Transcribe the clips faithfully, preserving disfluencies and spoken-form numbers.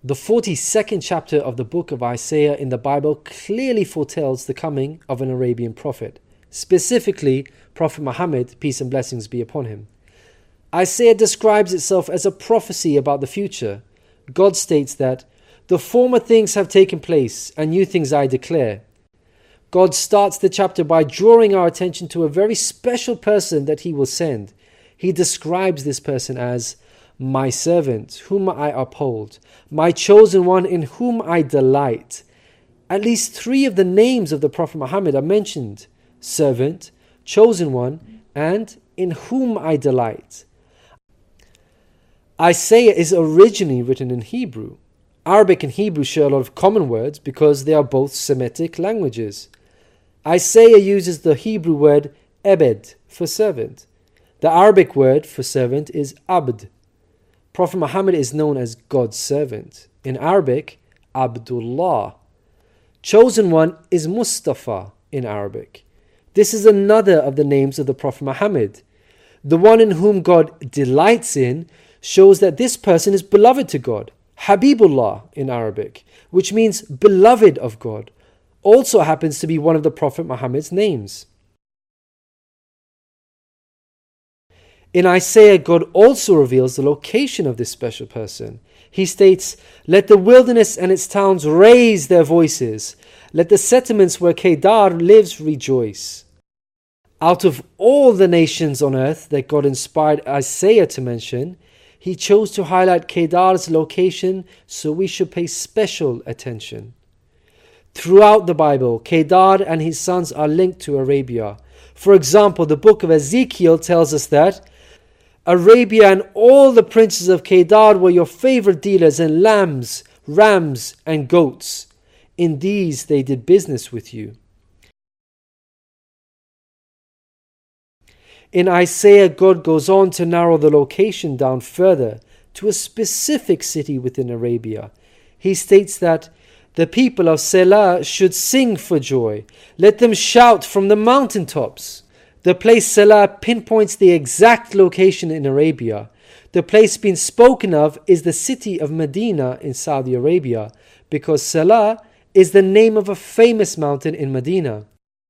The forty-second chapter of the book of Isaiah in the Bible clearly foretells the coming of an Arabian prophet, specifically Prophet Muhammad, peace and blessings be upon him. Isaiah describes itself as a prophecy about the future. God states that, "The former things have taken place, and new things I declare." God starts the chapter by drawing our attention to a very special person that he will send. He describes this person as my servant, whom I uphold, my chosen one in whom I delight. At least three of the names of the Prophet Muhammad are mentioned: servant, chosen one, and in whom I delight. Isaiah is originally written in Hebrew. Arabic and Hebrew share a lot of common words because they are both Semitic languages. Isaiah uses the Hebrew word ebed for servant. The Arabic word for servant is abd. Prophet Muhammad is known as God's servant. In Arabic, Abdullah. Chosen one is Mustafa in Arabic. This is another of the names of the Prophet Muhammad. The one in whom God delights in shows that this person is beloved to God. Habibullah in Arabic, which means beloved of God, also happens to be one of the Prophet Muhammad's names. In Isaiah, God also reveals the location of this special person. He states, "Let the wilderness and its towns raise their voices. Let the settlements where Kedar lives rejoice." Out of all the nations on earth that God inspired Isaiah to mention, he chose to highlight Kedar's location, so we should pay special attention. Throughout the Bible, Kedar and his sons are linked to Arabia. For example, the book of Ezekiel tells us that Arabia and all the princes of Kedar were your favorite dealers in lambs, rams, and goats. In these they did business with you. In Isaiah, God goes on to narrow the location down further to a specific city within Arabia. He states that the people of Selah should sing for joy. Let them shout from the mountaintops. The place Selah pinpoints the exact location in Arabia. The place being spoken of is the city of Medina in Saudi Arabia, because Selah is the name of a famous mountain in Medina.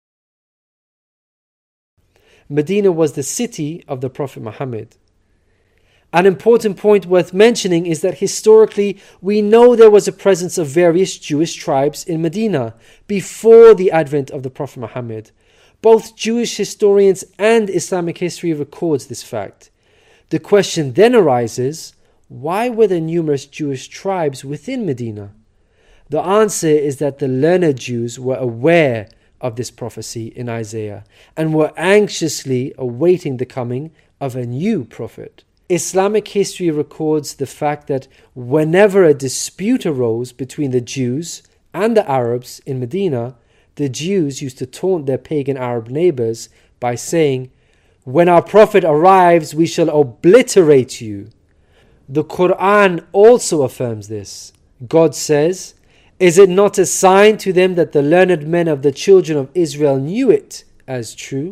Medina was the city of the Prophet Muhammad. An important point worth mentioning is that historically we know there was a presence of various Jewish tribes in Medina before the advent of the Prophet Muhammad. Both Jewish historians and Islamic history records this fact. The question then arises, why were there numerous Jewish tribes within Medina? The answer is that the learned Jews were aware of this prophecy in Isaiah and were anxiously awaiting the coming of a new prophet. Islamic history records the fact that whenever a dispute arose between the Jews and the Arabs in Medina, the Jews used to taunt their pagan Arab neighbors by saying, "When our prophet arrives, we shall obliterate you." The Quran also affirms this. God says, "Is it not a sign to them that the learned men of the children of Israel knew it as true?"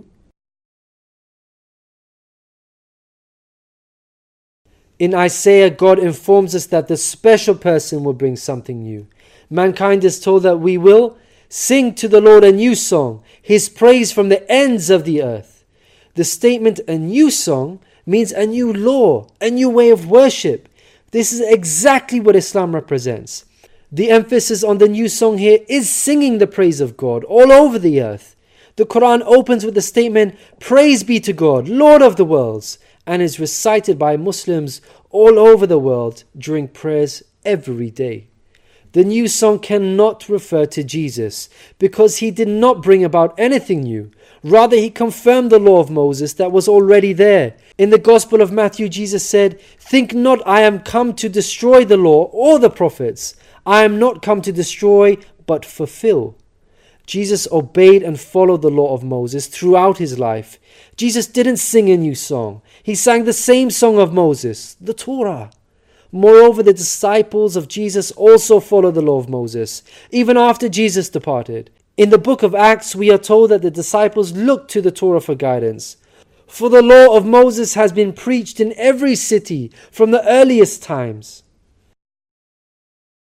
In Isaiah, God informs us that the special person will bring something new. Mankind is told that we will sing to the Lord a new song, His praise from the ends of the earth. The statement "a new song" means a new law, a new way of worship. This is exactly what Islam represents. The emphasis on the new song here is singing the praise of God all over the earth. The Quran opens with the statement, "Praise be to God, Lord of the worlds," and is recited by Muslims all over the world during prayers every day. The new song cannot refer to Jesus because he did not bring about anything new. Rather, he confirmed the law of Moses that was already there. In the Gospel of Matthew, Jesus said, "Think not I am come to destroy the law or the prophets. I am not come to destroy, but fulfill." Jesus obeyed and followed the law of Moses throughout his life. Jesus didn't sing a new song. He sang the same song of Moses, the Torah. Moreover, the disciples of Jesus also followed the law of Moses, even after Jesus departed. In the book of Acts, we are told that the disciples looked to the Torah for guidance. For the law of Moses has been preached in every city from the earliest times.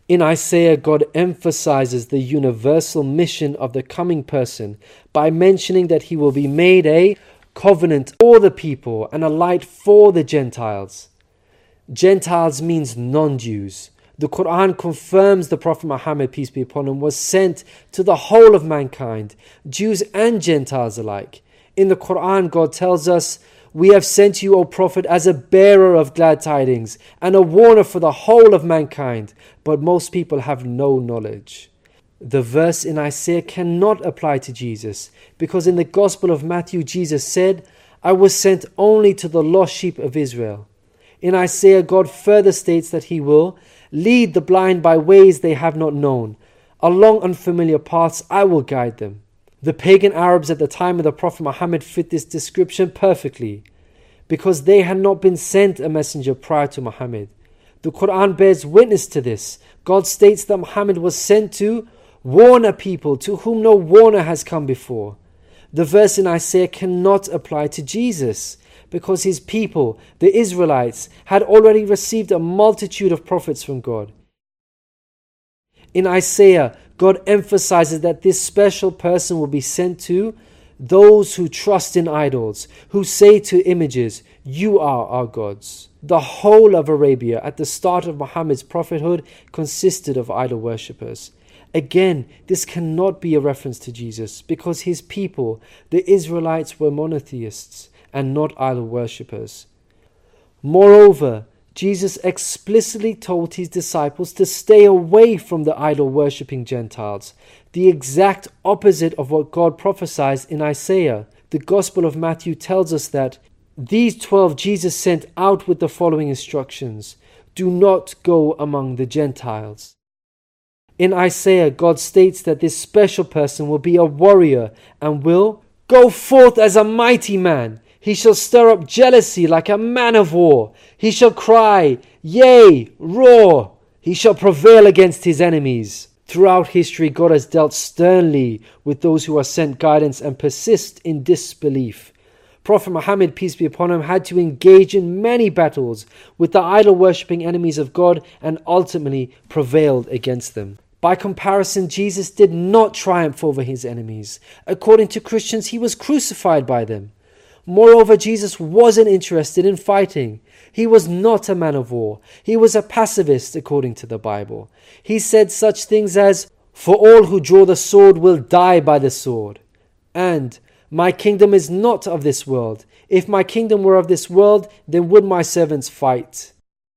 In Isaiah, God emphasizes the universal mission of the coming person by mentioning that he will be made a covenant for the people and a light for the Gentiles. Gentiles means non-Jews. The Quran confirms the Prophet Muhammad, peace be upon him, was sent to the whole of mankind, Jews and Gentiles alike. In the Quran, God tells us, "We have sent you, O Prophet, as a bearer of glad tidings and a warner for the whole of mankind, but most people have no knowledge." The verse in Isaiah cannot apply to Jesus, because in the Gospel of Matthew, Jesus said, "I was sent only to the lost sheep of Israel." In Isaiah, God further states that he will lead the blind by ways they have not known. Along unfamiliar paths I will guide them. The pagan Arabs at the time of the Prophet Muhammad fit this description perfectly, because they had not been sent a messenger prior to Muhammad. The Quran bears witness to this. God states that Muhammad was sent to warn a people to whom no warner has come before. The verse in Isaiah cannot apply to Jesus, because his people, the Israelites, had already received a multitude of prophets from God. In Isaiah, God emphasizes that this special person will be sent to those who trust in idols, who say to images, "You are our gods." The whole of Arabia at the start of Muhammad's prophethood consisted of idol worshippers. Again, this cannot be a reference to Jesus, because his people, the Israelites, were monotheists and not idol worshippers. Moreover, Jesus explicitly told his disciples to stay away from the idol-worshipping Gentiles, the exact opposite of what God prophesied in Isaiah. The Gospel of Matthew tells us that these twelve Jesus sent out with the following instructions: "Do not go among the Gentiles." In Isaiah, God states that this special person will be a warrior and will go forth as a mighty man. He shall stir up jealousy like a man of war. He shall cry, yea, roar. He shall prevail against his enemies. Throughout history, God has dealt sternly with those who are sent guidance and persist in disbelief. Prophet Muhammad, peace be upon him, had to engage in many battles with the idol-worshipping enemies of God and ultimately prevailed against them. By comparison, Jesus did not triumph over his enemies. According to Christians, he was crucified by them. Moreover, Jesus wasn't interested in fighting. He was not a man of war. He was a pacifist, according to the Bible. He said such things as, "For all who draw the sword will die by the sword," and "My kingdom is not of this world. If my kingdom were of this world, then would my servants fight."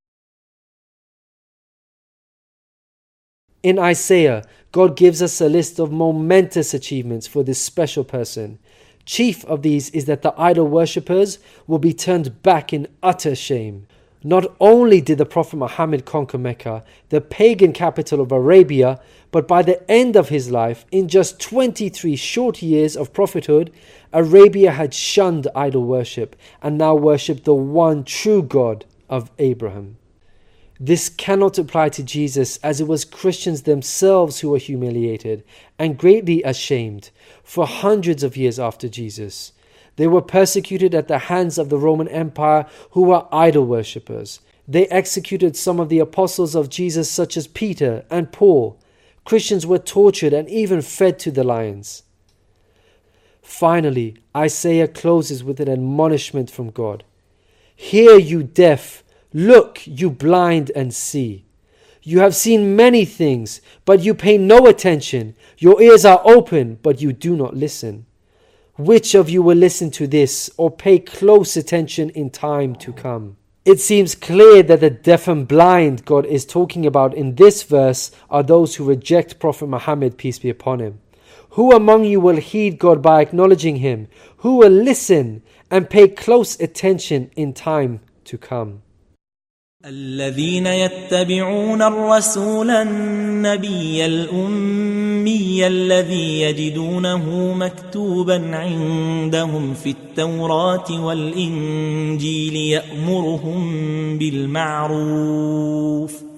In Isaiah, God gives us a list of momentous achievements for this special person. Chief of these is that the idol worshippers will be turned back in utter shame. Not only did the Prophet Muhammad conquer Mecca, the pagan capital of Arabia, but by the end of his life, in just twenty-three short years of prophethood, Arabia had shunned idol worship and now worshipped the one true God of Abraham. This cannot apply to Jesus, as it was Christians themselves who were humiliated and greatly ashamed for hundreds of years after Jesus. They were persecuted at the hands of the Roman Empire, who were idol worshippers. They executed some of the apostles of Jesus, such as Peter and Paul. Christians were tortured and even fed to the lions. Finally, Isaiah closes with an admonishment from God. "Hear, you deaf. Look, you blind, and see. You have seen many things, but you pay no attention. Your ears are open, but you do not listen. Which of you will listen to this or pay close attention in time to come?" It seems clear that the deaf and blind God is talking about in this verse are those who reject Prophet Muhammad, peace be upon him. Who among you will heed God by acknowledging him? Who will listen and pay close attention in time to come? الذين يتبعون الرسول النبي الأمي الذي يجدونه مكتوبا عندهم في التوراة والإنجيل يأمرهم بالمعروف